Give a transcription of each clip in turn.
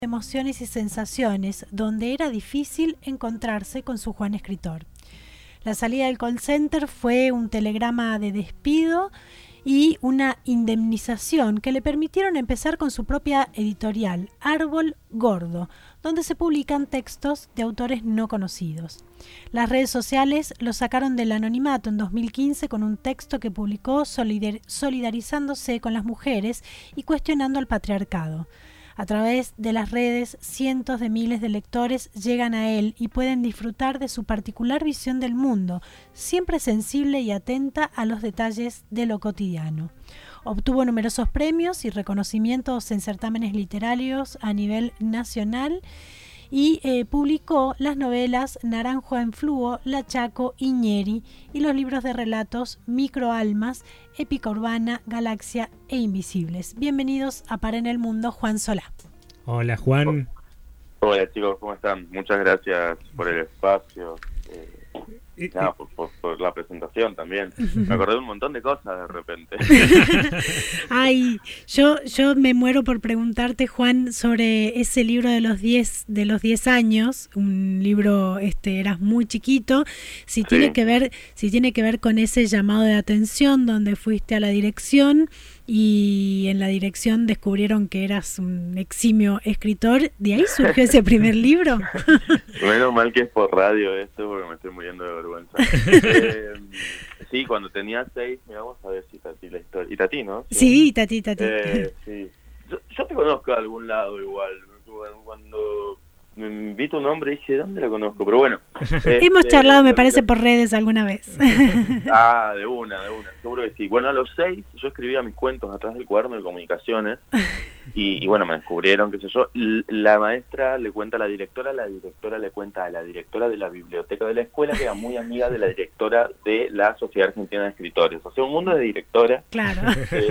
emociones y sensaciones, donde era difícil encontrarse con su Juan escritor. La salida del call center fue un telegrama de despido y una indemnización que le permitieron empezar con su propia editorial, Árbol Gordo, donde se publican textos de autores no conocidos. Las redes sociales lo sacaron del anonimato en 2015 con un texto que publicó solidarizándose con las mujeres y cuestionando al patriarcado. A través de las redes, cientos de miles de lectores llegan a él y pueden disfrutar de su particular visión del mundo, siempre sensible y atenta a los detalles de lo cotidiano. Obtuvo numerosos premios y reconocimientos en certámenes literarios a nivel nacional y publicó las novelas Naranjo en Fluo, La Chaco, Iñeri y los libros de relatos Microalmas, Épica Urbana, Galaxia e Invisibles. Bienvenidos a Para en el Mundo, Juan Solá. Hola, Juan. Hola chicos, ¿cómo están? Muchas gracias por el espacio. Por la presentación también. Me acordé de un montón de cosas de repente. Ay, yo me muero por preguntarte, Juan, sobre ese libro de los 10 años, un libro eras muy chiquito, si tiene que ver con ese llamado de atención donde fuiste a la dirección y en la dirección descubrieron que eras un eximio escritor. ¿De ahí surgió ese primer libro? Menos mal que es por radio esto, porque me estoy muriendo de vergüenza. Sí, cuando tenía 6, vamos a ver si Tati la historia. ¿Y Tati, no? Sí, Tati. Sí. Yo te conozco de algún lado igual. Cuando me vi tu nombre dije, ¿dónde la conozco? Pero bueno. Hemos charlado, me parece, por redes alguna vez. De una. Seguro que sí. Bueno, a los 6 yo escribía mis cuentos atrás del cuaderno de comunicaciones y bueno, me descubrieron, qué sé yo. La maestra le cuenta a la directora le cuenta a la directora de la biblioteca de la escuela, que era muy amiga de la directora de la Sociedad Argentina de Escritores. O sea, un mundo de directora. Claro.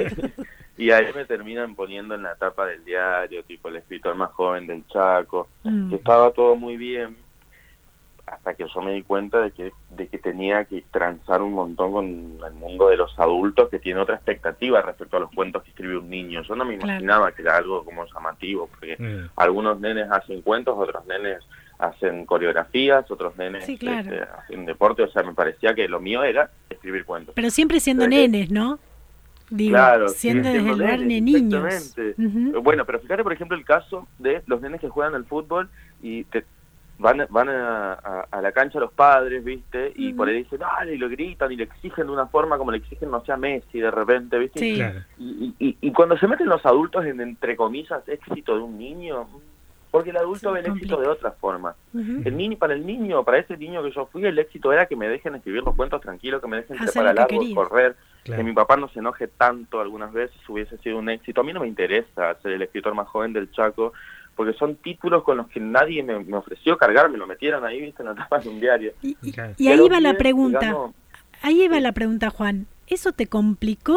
Y ahí me terminan poniendo en la tapa del diario, tipo el escritor más joven del Chaco, que estaba todo muy bien, hasta que yo me di cuenta de que tenía que transar un montón con el mundo de los adultos, que tiene otra expectativa respecto a los cuentos que escribe un niño. Yo no me imaginaba que era algo como llamativo, porque algunos nenes hacen cuentos, otros nenes hacen coreografías, otros nenes hacen deporte. O sea, me parecía que lo mío era escribir cuentos. Pero siempre siendo nenes, ¿no? Digo, claro, siendo desde el lugar de niños. Exactamente. Bueno, pero fíjate, por ejemplo, el caso de los nenes que juegan al fútbol y van a la cancha los padres, ¿viste? Y por ahí dicen, dale, y lo gritan y le exigen de una forma como le exigen, no sé, a Messi de repente, ¿viste? Sí. Claro. Y cuando se meten los adultos en, entre comillas, éxito de un niño, porque el adulto ve el éxito de otra forma. Para ese niño que yo fui, el éxito era que me dejen escribir los cuentos tranquilos, que me dejen trepar al árbol, correr, que mi papá no se enoje tanto algunas veces, hubiese sido un éxito. A mí no me interesa ser el escritor más joven del Chaco, porque son títulos con los que nadie me ofreció cargar, me lo metieran ahí, viste, en la tapa de un diario. Y ahí va la pregunta, la pregunta, Juan, ¿eso te complicó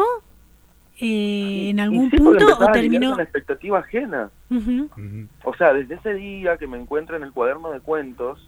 en algún punto o terminó con la expectativa ajena? O sea, desde ese día que me encuentro en el cuaderno de cuentos,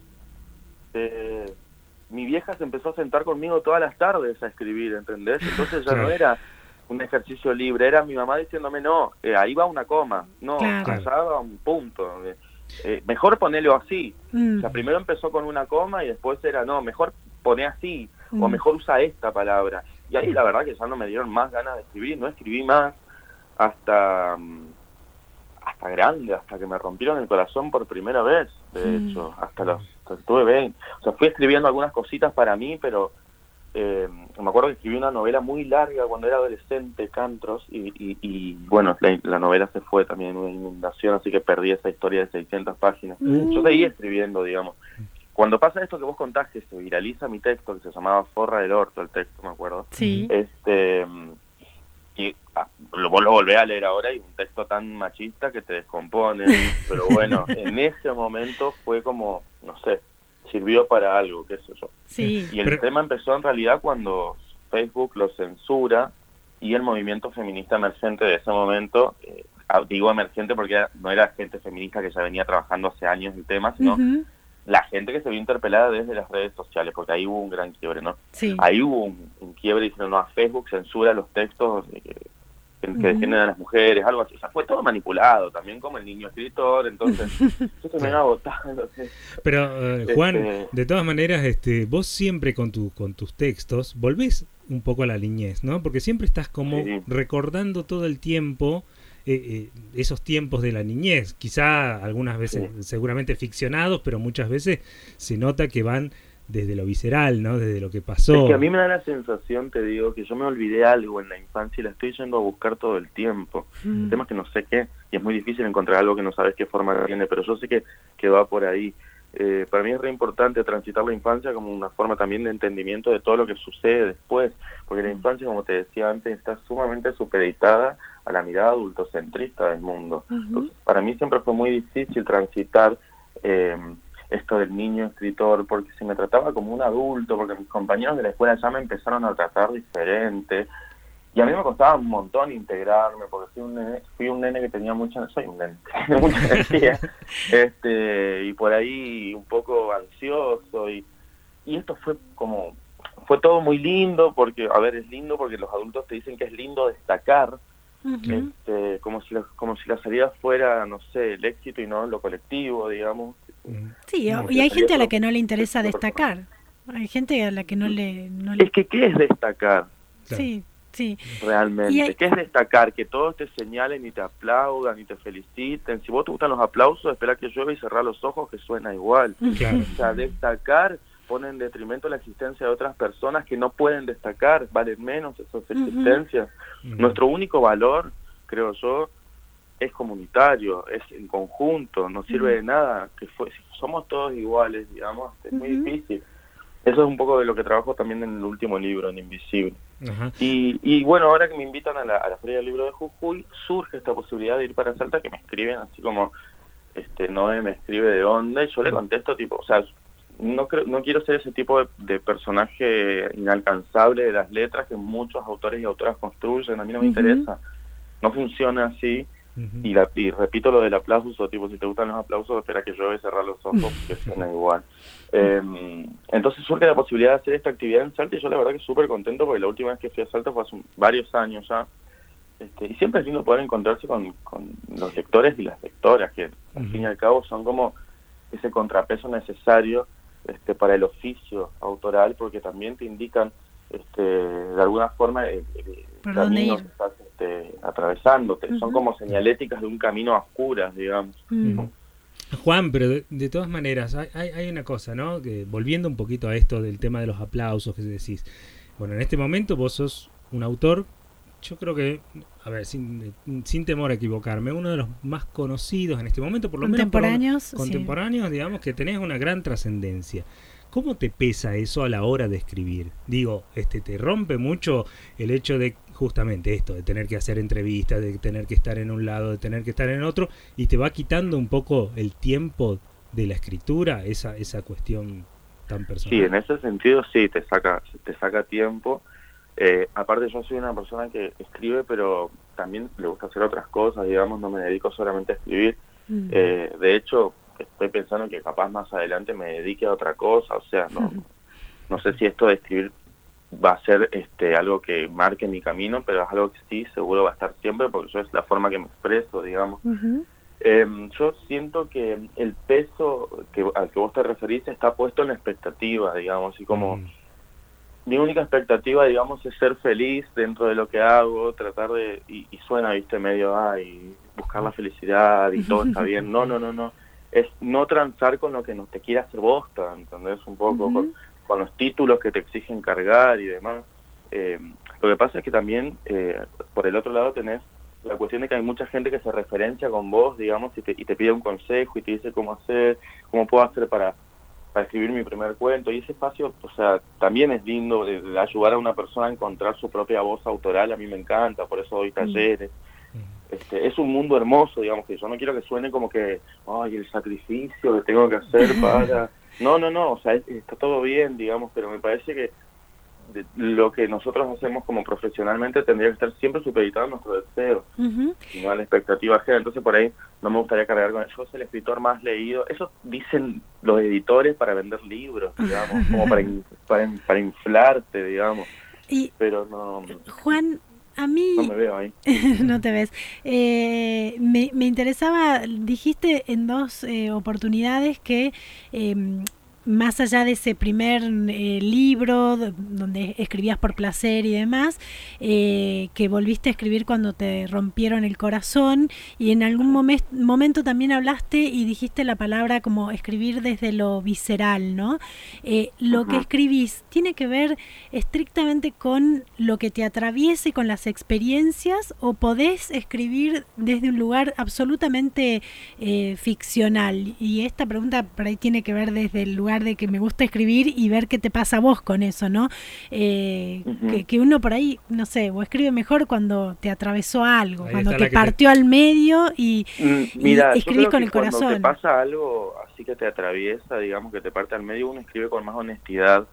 mi vieja se empezó a sentar conmigo todas las tardes a escribir, ¿entendés? Entonces ya no era un ejercicio libre, era mi mamá diciéndome, no, ahí va una coma, no, allá va un punto, mejor ponelo así. O sea, primero empezó con una coma y después era, no, mejor poné así, o mejor usa esta palabra. Y ahí la verdad que ya no me dieron más ganas de escribir, no escribí más hasta grande, hasta que me rompieron el corazón por primera vez, de hecho, hasta tuve 20. O sea, fui escribiendo algunas cositas para mí, pero me acuerdo que escribí una novela muy larga cuando era adolescente, Cantros, y bueno, la novela se fue también en una inundación, así que perdí esa historia de 600 páginas. Yo seguí escribiendo, digamos. Cuando pasa esto que vos contás, que se viraliza mi texto, que se llamaba Forra del Orto, el texto, me acuerdo. Sí. Y vos lo volvés a leer ahora y un texto tan machista que te descompone. Pero bueno, en ese momento fue como, no sé, sirvió para algo, qué sé yo. Sí. Y el tema empezó en realidad cuando Facebook lo censura y el movimiento feminista emergente de ese momento, digo emergente porque no era gente feminista que ya venía trabajando hace años el tema, sino la gente que se vio interpelada desde las redes sociales, porque ahí hubo un gran quiebre, ¿no? Sí. Ahí hubo un quiebre diciendo, no, a Facebook censura los textos que que defienden a las mujeres, algo así. O sea, fue todo manipulado, también como el niño escritor, entonces yo terminé agotado. Pero, Juan, de todas maneras, vos siempre con tus textos volvés un poco a la niñez, ¿no? Porque siempre estás como recordando todo el tiempo esos tiempos de la niñez, quizá algunas veces seguramente ficcionados, pero muchas veces se nota que van desde lo visceral, ¿no? Desde lo que pasó. Es que a mí me da la sensación, te digo, que yo me olvidé algo en la infancia y la estoy yendo a buscar todo el tiempo. El tema es que no sé qué, y es muy difícil encontrar algo que no sabes qué forma tiene, pero yo sé que va por ahí. Para mí es re importante transitar la infancia como una forma también de entendimiento de todo lo que sucede después, porque la infancia, como te decía antes, está sumamente supeditada a la mirada adultocentrista del mundo. Entonces, para mí siempre fue muy difícil transitar esto del niño escritor, porque se me trataba como un adulto, porque mis compañeros de la escuela ya me empezaron a tratar diferente, y a mí me costaba un montón integrarme, porque fui un nene que tenía soy un nene, mucha energía, y por ahí un poco ansioso, y esto fue todo muy lindo, porque, a ver, es lindo porque los adultos te dicen que es lindo destacar, como si la salida fuera, no sé, el éxito y no lo colectivo, digamos. Sí, y hay gente a la que no le interesa destacar. Hay gente a la que no le... Es que, ¿qué es destacar? Sí, sí. Realmente, ¿qué es destacar? Que todos te señalen y te aplaudan y te feliciten. Si vos te gustan los aplausos, espera que llueva y cerrar los ojos, que suena igual. Claro. O sea, destacar pone en detrimento la existencia de otras personas que no pueden destacar, valen menos esas existencias. Nuestro único valor, creo yo, es comunitario, es en conjunto, no sirve de nada, somos todos iguales, digamos, es muy difícil. Eso es un poco de lo que trabajo también en el último libro, en Invisible. Y bueno, ahora que me invitan a la Feria del Libro de Jujuy, surge esta posibilidad de ir para Salta, que me escriben así como, Noé me escribe de dónde, y yo le contesto tipo, o sea, no quiero ser ese tipo de personaje inalcanzable de las letras que muchos autores y autoras construyen, a mí no me interesa, no funciona así. Y repito lo del aplauso, tipo, si te gustan los aplausos, espera que llueve y cerrar los ojos, que suena igual. Entonces surge la posibilidad de hacer esta actividad en Salta, y yo la verdad que súper contento, porque la última vez que fui a Salta fue hace varios años ya, y siempre es lindo poder encontrarse con los lectores y las lectoras, que al fin y al cabo son como ese contrapeso necesario para el oficio autoral, porque también te indican de alguna forma el camino que estás atravesándote, son como señaléticas de un camino a oscuras, digamos. Juan, pero de todas maneras hay una cosa, ¿no? Que volviendo un poquito a esto del tema de los aplausos que decís, bueno, en este momento vos sos un autor, yo creo que, a ver, sin temor a equivocarme, uno de los más conocidos en este momento, por lo menos contemporáneos, digamos, que tenés una gran trascendencia. ¿Cómo te pesa eso a la hora de escribir? Digo, ¿te rompe mucho el hecho de justamente esto, de tener que hacer entrevistas, de tener que estar en un lado, de tener que estar en otro, y te va quitando un poco el tiempo de la escritura, esa cuestión tan personal? Sí, en ese sentido sí, te saca tiempo. Aparte yo soy una persona que escribe, pero también le gusta hacer otras cosas, digamos, no me dedico solamente a escribir. De hecho, estoy pensando que capaz más adelante me dedique a otra cosa, o sea, no sé si esto de escribir va a ser algo que marque mi camino, pero es algo que sí, seguro va a estar siempre, porque yo es la forma que me expreso, digamos. Yo siento que el peso al que vos te referís está puesto en la expectativa, digamos, y como mi única expectativa, digamos, es ser feliz dentro de lo que hago, tratar de, y suena, viste, medio, buscar la felicidad y todo está bien, no, es no transar con lo que no te quiere hacer bosta, ¿entendés? Un poco con los títulos que te exigen cargar y demás. Lo que pasa es que también, por el otro lado tenés la cuestión de que hay mucha gente que se referencia con vos, digamos, y te pide un consejo y te dice cómo puedo hacer para escribir mi primer cuento, y ese espacio, o sea, también es lindo de ayudar a una persona a encontrar su propia voz autoral, a mí me encanta, por eso doy talleres. Es un mundo hermoso, digamos, que yo no quiero que suene como que, el sacrificio que tengo que hacer para... No, o sea, está todo bien, digamos, pero me parece que lo que nosotros hacemos como profesionalmente tendría que estar siempre supeditado a nuestro deseo, y no a la expectativa ajena. Entonces por ahí no me gustaría cargar con eso. Yo soy el escritor más leído. Eso dicen los editores para vender libros, digamos, como para inflarte, digamos. Pero no... Juan, A mí... No me veo ahí. No te ves. Me interesaba, dijiste en dos oportunidades que más allá de ese primer libro donde escribías por placer y demás, que volviste a escribir cuando te rompieron el corazón, y en algún momento también hablaste y dijiste la palabra como escribir desde lo visceral, ¿no? Lo que escribís tiene que ver estrictamente con lo que te atraviese, con las experiencias, o podés escribir desde un lugar absolutamente ficcional. Y esta pregunta por ahí tiene que ver desde el lugar de que me gusta escribir y ver qué te pasa a vos con eso, ¿no? Que uno por ahí, no sé, o escribe mejor cuando te atravesó algo, ahí cuando te partió al medio y escribís con el corazón. Cuando te pasa algo así que te atraviesa, digamos, que te parte al medio, uno escribe con más honestidad.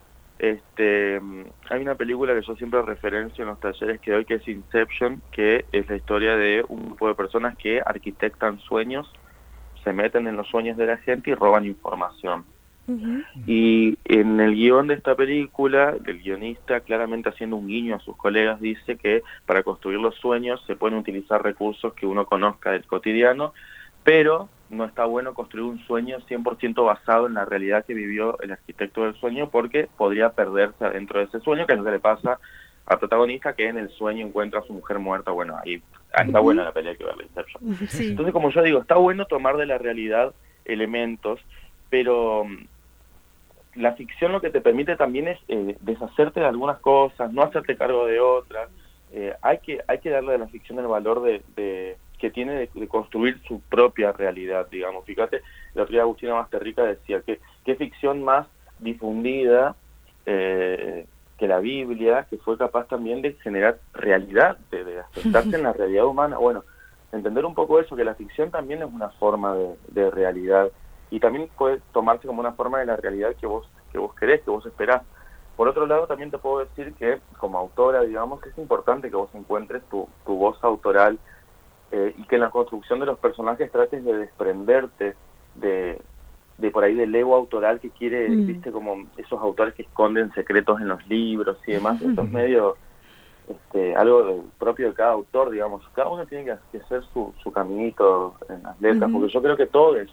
Hay una película que yo siempre referencio en los talleres que doy, que es Inception, que es la historia de un grupo de personas que arquitectan sueños, se meten en los sueños de la gente y roban información. Y en el guión de esta película, el guionista, claramente haciendo un guiño a sus colegas, dice que para construir los sueños se pueden utilizar recursos que uno conozca del cotidiano, pero no está bueno construir un sueño 100% basado en la realidad que vivió el arquitecto del sueño, porque podría perderse adentro de ese sueño, que es lo que le pasa al protagonista, que en el sueño encuentra a su mujer muerta. Bueno, ahí está buena la pelea, que ver la Inception. Sí. Entonces, como yo digo, está bueno tomar de la realidad elementos, pero la ficción lo que te permite también es deshacerte de algunas cosas, no hacerte cargo de otras. Hay que darle a la ficción el valor que tiene de construir su propia realidad, digamos. Fíjate, la otra día Agustina Masterrica decía que qué ficción más difundida que la Biblia, que fue capaz también de generar realidad, de aceptarse en la realidad humana. Bueno, entender un poco eso, que la ficción también es una forma de realidad, y también puede tomarse como una forma de la realidad que vos querés, que vos esperás. Por otro lado, también te puedo decir que como autora, digamos, que es importante que vos encuentres tu voz autoral, y que en la construcción de los personajes trates de desprenderte de por ahí del ego autoral que quiere, viste, como esos autores que esconden secretos en los libros y demás. Esto es medio algo propio de cada autor, digamos. Cada uno tiene que hacer su caminito en las letras, porque yo creo que todas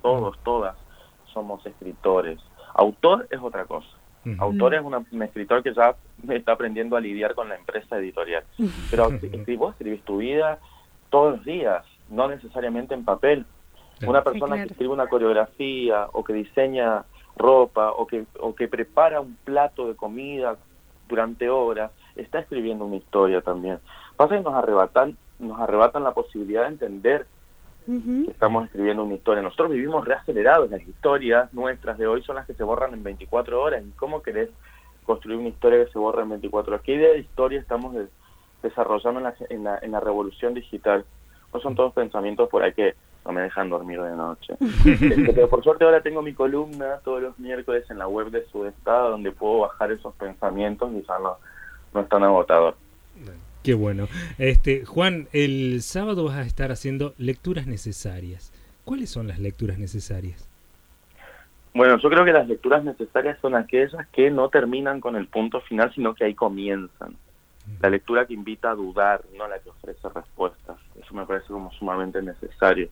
somos escritores. Autor es otra cosa. Autor es un escritor que ya está aprendiendo a lidiar con la empresa editorial. Pero vos escribís tu vida todos los días, no necesariamente en papel. Una persona que escribe una coreografía, o que diseña ropa, o que prepara un plato de comida durante horas, está escribiendo una historia también. Pasa que nos arrebatan la posibilidad de entender que estamos escribiendo una historia. Nosotros vivimos reacelerados, las historias nuestras de hoy son las que se borran en 24 horas. ¿Y cómo querés construir una historia que se borra en 24 horas? ¿Qué idea de historia estamos desarrollando en la revolución digital? Pues son todos pensamientos por ahí que no me dejan dormir de noche. Pero por suerte ahora tengo mi columna todos los miércoles en la web de Sudestado, donde puedo bajar esos pensamientos y ya no es tan agotador. Qué bueno. Juan, el sábado vas a estar haciendo lecturas necesarias. ¿Cuáles son las lecturas necesarias? Bueno, yo creo que las lecturas necesarias son aquellas que no terminan con el punto final, sino que ahí comienzan. La lectura que invita a dudar, no la que ofrece respuestas. Eso me parece como sumamente necesario.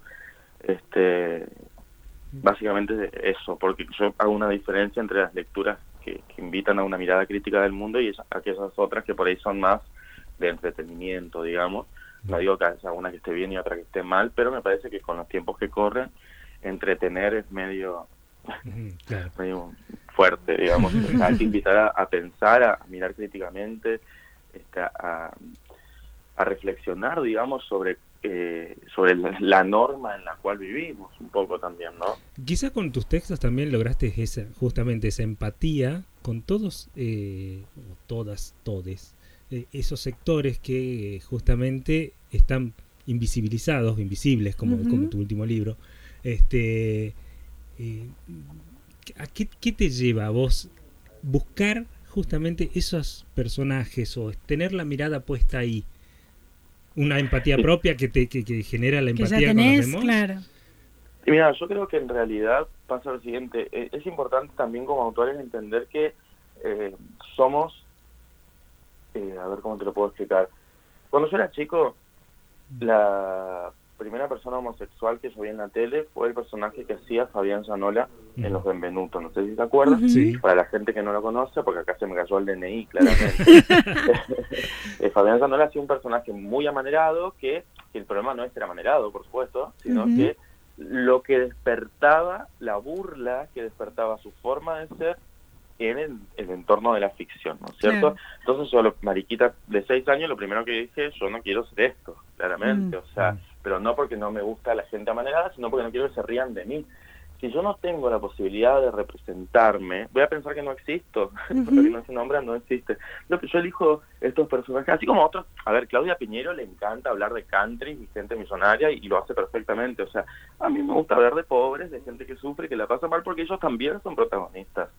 Básicamente eso, porque yo hago una diferencia entre las lecturas que invitan a una mirada crítica del mundo y aquellas otras que por ahí son más de entretenimiento, digamos. No digo que haya una que esté bien y otra que esté mal, pero me parece que con los tiempos que corren, entretener es medio fuerte, digamos. Hay que invitar a pensar, a mirar críticamente, a reflexionar, digamos, sobre la norma en la cual vivimos un poco también, ¿no? Quizá con tus textos también lograste justamente esa empatía con todos, todes, esos sectores que justamente están invisibles, como tu último libro. ¿A qué te lleva a vos buscar justamente esos personajes o tener la mirada puesta ahí? Una empatía propia que genera la empatía con los demás. Claro. Y mira, yo creo que en realidad pasa lo siguiente. Es importante también como autores entender que somos, a ver cómo te lo puedo explicar, Cuando yo era chico, la primera persona homosexual que yo vi en la tele fue el personaje que hacía Fabián Zanola en Los Benvenutos. No sé si se acuerdan. Sí. Para la gente que no lo conoce, porque acá se me cayó el DNI, claramente. Fabián Zanola hacía un personaje muy amanerado, que el problema no es ser amanerado, por supuesto, sino que lo que despertaba, la burla que despertaba su forma de ser en el entorno de la ficción, ¿no es cierto? Claro. Entonces yo, mariquita de 6 años, lo primero que dije, yo no quiero ser esto, claramente, o sea, pero no porque no me gusta la gente amanerada, sino porque no quiero que se rían de mí. Si yo no tengo la posibilidad de representarme, voy a pensar que no existo, porque si no se nombra, no existe. Lo que yo elijo estos personajes, así como otros, a ver, Claudia Piñero le encanta hablar de country y gente millonaria y lo hace perfectamente, o sea, a mí me gusta hablar de pobres, de gente que sufre y que la pasa mal, porque ellos también son protagonistas.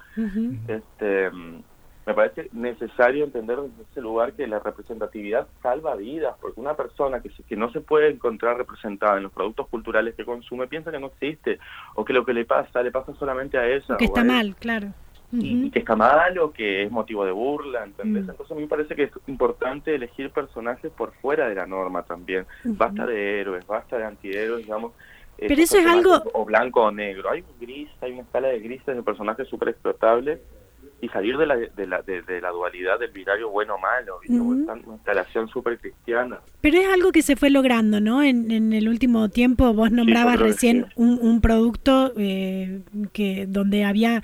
Me parece necesario entender desde ese lugar que la representatividad salva vidas, porque una persona que no se puede encontrar representada en los productos culturales que consume piensa que no existe, o que lo que le pasa solamente a ella. O que está mal, claro. Y que está mal o que es motivo de burla, ¿entendés? Entonces a mí me parece que es importante elegir personajes por fuera de la norma también. Basta de héroes, basta de antihéroes, digamos. Pero eso es algo... O blanco o negro. Hay un gris, hay una escala de grises de personajes súper explotables. Y salir de la dualidad del binario bueno o malo, una instalación súper cristiana. Pero es algo que se fue logrando, ¿no? En el último tiempo vos nombrabas recién un producto que donde había...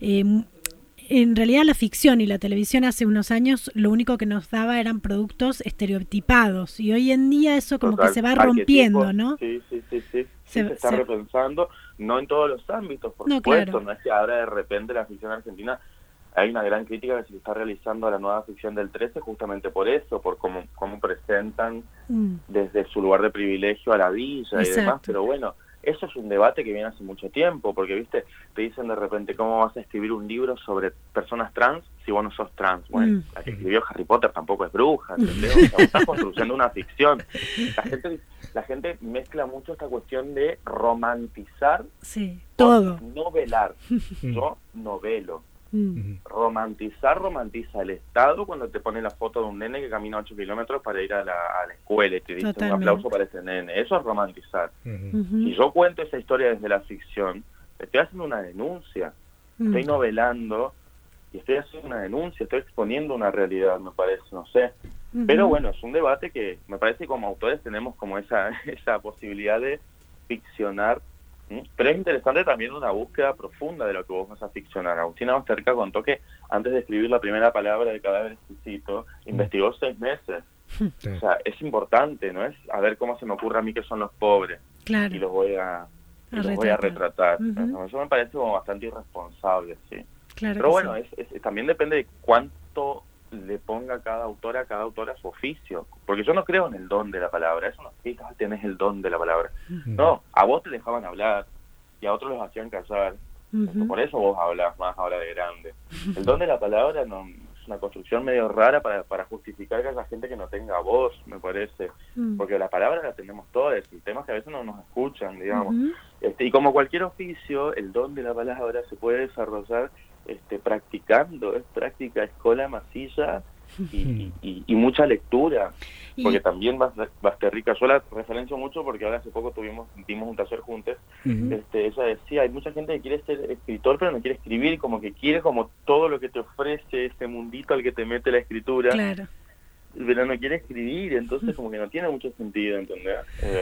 en realidad la ficción y la televisión hace unos años lo único que nos daba eran productos estereotipados, y hoy en día eso como que se va rompiendo, ¿no? Sí. Se está repensando, no en todos los ámbitos, por supuesto, claro. No es que ahora de repente la ficción argentina... Hay una gran crítica que se está realizando a la nueva ficción del 13 justamente por eso, por cómo presentan desde su lugar de privilegio a la villa y demás, pero bueno, eso es un debate que viene hace mucho tiempo, porque viste, te dicen de repente cómo vas a escribir un libro sobre personas trans si vos no sos trans. Bueno, la que escribió Harry Potter tampoco es bruja, ¿entendés? O sea, vos estás construyendo una ficción. La gente mezcla mucho esta cuestión de romantizar todo. Novelar. Yo novelo. Romantiza el Estado cuando te pone la foto de un nene que camina 8 kilómetros para ir a la escuela y te dice un aplauso para ese nene. Eso es romantizar. Si yo cuento esa historia desde la ficción, estoy haciendo una denuncia, estoy novelando y estoy haciendo una denuncia, estoy exponiendo una realidad, me parece, no sé. Pero bueno, es un debate que me parece que como autores tenemos como esa posibilidad de ficcionar. Pero es interesante también una búsqueda profunda de lo que vos vas a ficcionar. Agustina Basterrica contó que antes de escribir la primera palabra de Cadáver Exquisito, investigó 6 meses. O sea, es importante, ¿no? Es a ver cómo se me ocurre a mí que son los pobres. Claro. Y los voy a retratar. Eso me parece como bastante irresponsable, sí. Claro. Pero bueno, también depende de cuánto le ponga cada autor a su oficio, porque yo no creo en el don de la palabra. Eso no es que tenés el don de la palabra, no, a vos te dejaban hablar y a otros los hacían callar, por eso vos hablás más ahora de grande. El don de la palabra no es una construcción medio rara para justificar que haya gente que no tenga voz, me parece, porque la palabra la tenemos todos, el tema es que a veces no nos escuchan, digamos. Y como cualquier oficio, el don de la palabra se puede desarrollar practicando, es práctica, escuela, masilla y mucha lectura, porque también Basterrica, yo la referencio mucho porque ahora hace poco dimos un taller juntos. Ella decía, hay mucha gente que quiere ser escritor pero no quiere escribir, como que quiere como todo lo que te ofrece ese mundito al que te mete la escritura, claro, pero no quiere escribir, entonces como que no tiene mucho sentido, ¿entendés?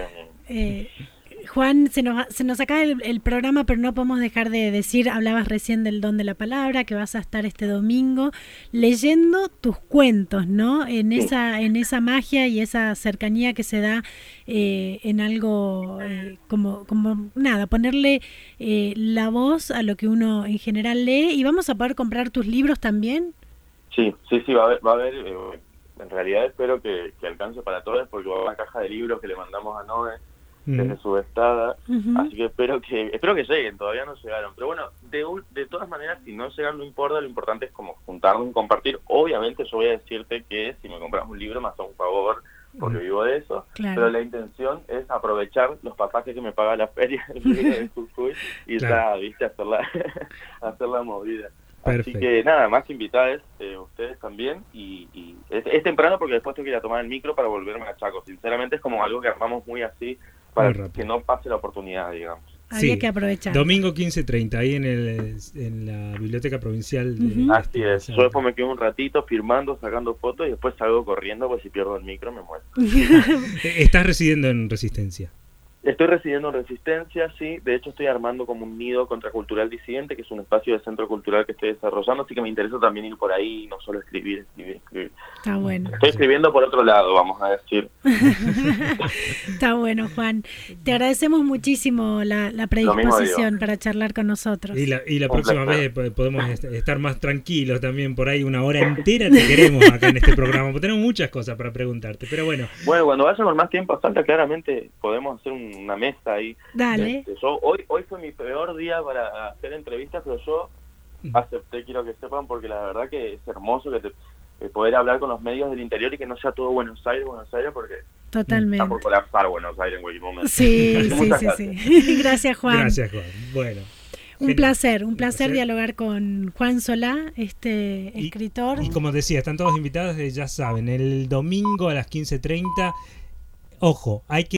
Juan, se nos acaba el programa, pero no podemos dejar de decir, hablabas recién del don de la palabra, que vas a estar este domingo leyendo tus cuentos, ¿no? En esa magia y esa cercanía que se da en algo como nada, ponerle la voz a lo que uno en general lee. ¿Y vamos a poder comprar tus libros también? Sí, va a haber en realidad espero que alcance para todos, porque va a haber una caja de libros que le mandamos a Noé desde Subestada, así que espero que lleguen, todavía no llegaron, pero bueno, de todas maneras, si no llegan no importa, lo importante es como juntarnos y compartir. Obviamente yo voy a decirte que si me compras un libro me haces un favor, porque vivo de eso, claro, pero la intención es aprovechar los pasajes que me paga la feria de Jujuy y hacer la movida. Así que nada, más invitadas ustedes también. Y es temprano porque después tengo que ir a tomar el micro para volverme a Chaco. Sinceramente es como algo que armamos muy así para que no pase la oportunidad, digamos. Había que aprovechar. Domingo 15:30, ahí en la Biblioteca Provincial. Así es. Yo después me quedo un ratito firmando, sacando fotos y después salgo corriendo, pues si pierdo el micro me muero. ¿Estás residiendo en Resistencia? Estoy residiendo en Resistencia, sí. De hecho, estoy armando como un nido contracultural disidente, que es un espacio de centro cultural que estoy desarrollando, así que me interesa también ir por ahí y no solo escribir. Está bueno. Estoy escribiendo por otro lado, vamos a decir. Está bueno, Juan. Te agradecemos muchísimo la predisposición para charlar con nosotros. Y la próxima vez podemos estar más tranquilos también, por ahí 1 hora entera te queremos acá en este programa, porque tenemos muchas cosas para preguntarte, pero bueno. Bueno, cuando vayamos más tiempo a Salta, claramente podemos hacer una mesa ahí. Dale. Yo hoy fue mi peor día para hacer entrevistas, pero yo acepté, quiero que sepan, porque la verdad que es hermoso que poder hablar con los medios del interior y que no sea todo Buenos Aires, porque totalmente está por colapsar Buenos Aires en cualquier momento. Sí. Gracias, Juan. Gracias, Juan. Bueno. Un placer dialogar con Juan Solá, escritor. Y como decía, están todos invitados, ya saben, el domingo a las 15:30. Ojo, hay que